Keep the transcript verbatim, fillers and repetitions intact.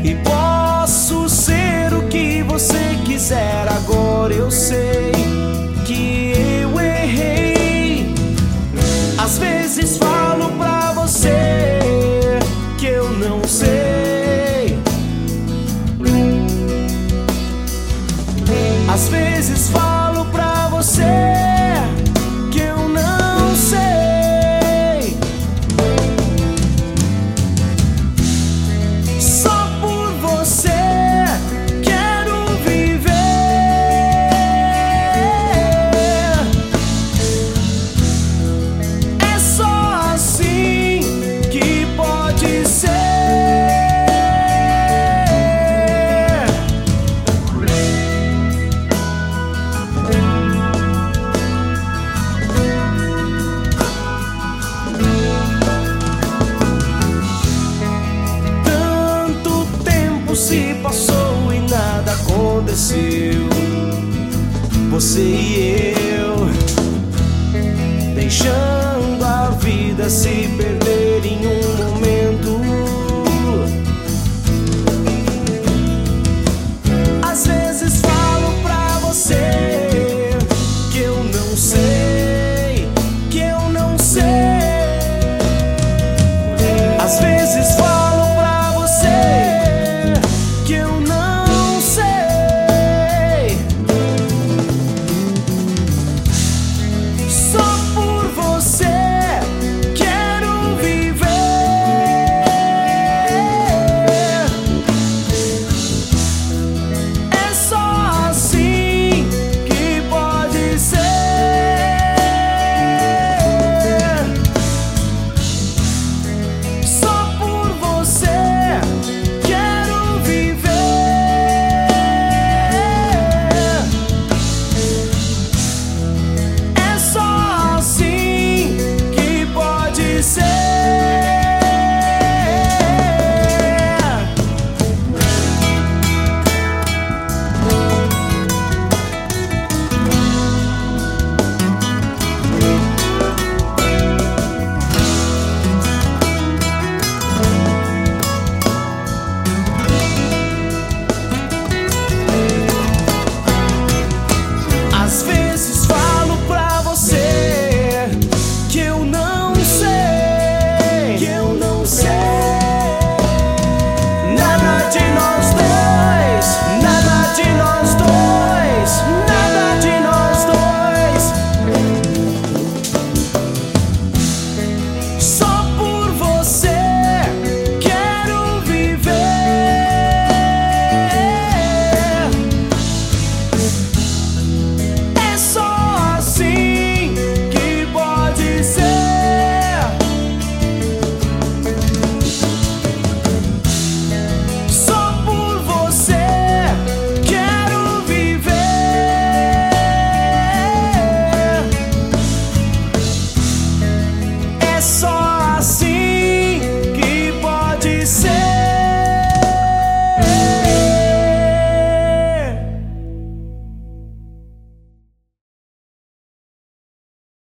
e posso ser o que você quiser. Agora eu sei que eu errei. Às vezes falo pra você que eu não sei. Às vezes falo pra você que eu não sei. Só por você quero viver. É só assim que pode ser. Se passou e nada aconteceu, você e eu, deixando a vida se perder.